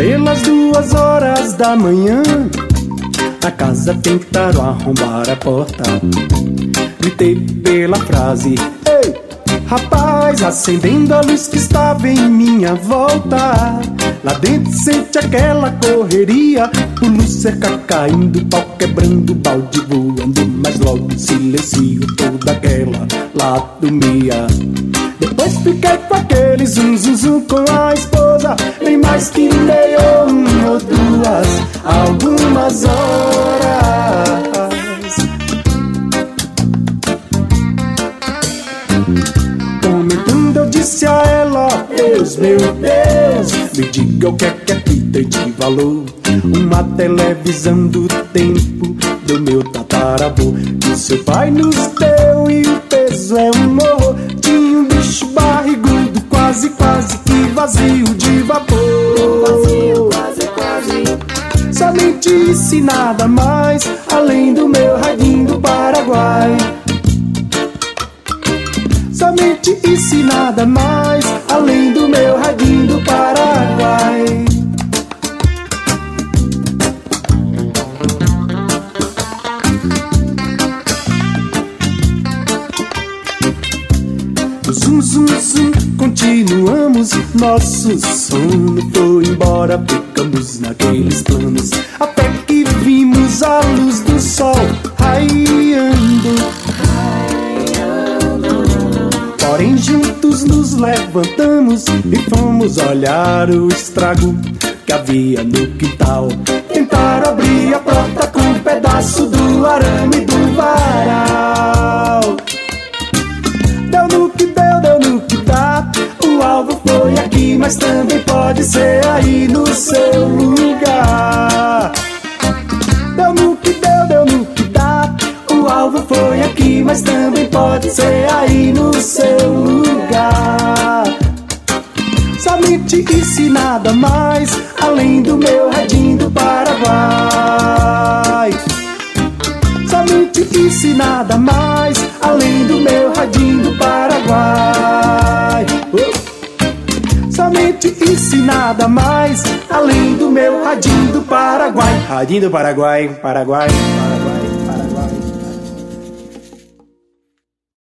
Pelas 2h da manhã, na casa tentaram arrombar a porta. Gritei pela frase: ei, rapaz, acendendo a luz que estava em minha volta. Lá dentro sente aquela correria, pulo, cerca caindo, pau quebrando, balde voando. Mas logo silencio toda aquela latomia. Depois fiquei com aquele zum zum zum com a esposa, bem mais que meia, uma ou duas, algumas horas. Comentando eu disse a ela: Deus, meu Deus, me diga o que é que tem de valor. Uma televisão do tempo do meu tataravô, que seu pai nos deu e o peso é um morro. Tinha um bicho barrigudo, quase, quase que vazio de vapor. Vazio, quase, quase. Somente isso e nada mais, além do meu radinho do Paraguai. Somente isso e nada mais, além do meu radinho do Paraguai. Zum, zum, zum, continuamos. Nosso sono foi embora, ficamos naqueles planos, até que vimos a luz do sol raiando. Porém juntos nos levantamos e fomos olhar o estrago que havia no quintal. Tentaram abrir a porta com um pedaço do arame do varal. Deu no que deu, deu no que dá. O alvo foi aqui, mas também pode ser aí no seu lugar. Deu no que deu, deu no que dá. O alvo foi aqui, mas também pode ser aí no seu lugar. Somente isso e nada mais, além do meu radinho do Paraguai. Somente isso e nada mais, além do meu radinho do Paraguai. Somente isso e nada mais, além do meu radinho do Paraguai. Radinho do Paraguai, Paraguai, Paraguai.